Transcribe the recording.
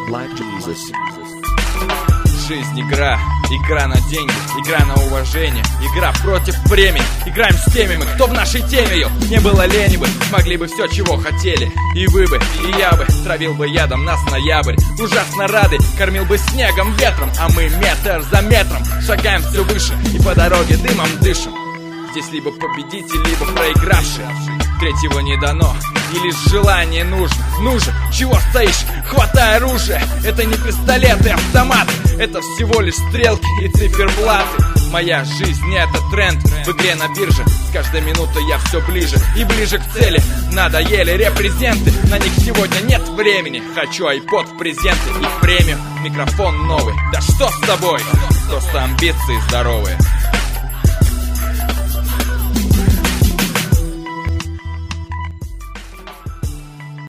like Jesus. Жизнь игра, игра на деньги, игра на уважение, игра против времени. Играем с теми мы, кто в нашей теме ее. Не было лени бы, смогли бы все, чего хотели. И вы бы, и я бы, травил бы ядом нас ноябрь. Ужасно рады, кормил бы снегом, ветром. А мы метр за метром шагаем все выше и по дороге дымом дышим. Здесь либо победитель, либо проигравший. Третьего не дано, и лишь желание нужно. Ну же, чего стоишь? Хватай оружие. Это не пистолеты и автоматы, это всего лишь стрелки и циферблаты. Моя жизнь не это тренд в игре на бирже. С каждой минутой я все ближе и ближе к цели. Надоели репрезенты, на них сегодня нет времени. Хочу айпод в презенты и премию. Микрофон новый, да что с тобой? Просто амбиции здоровые.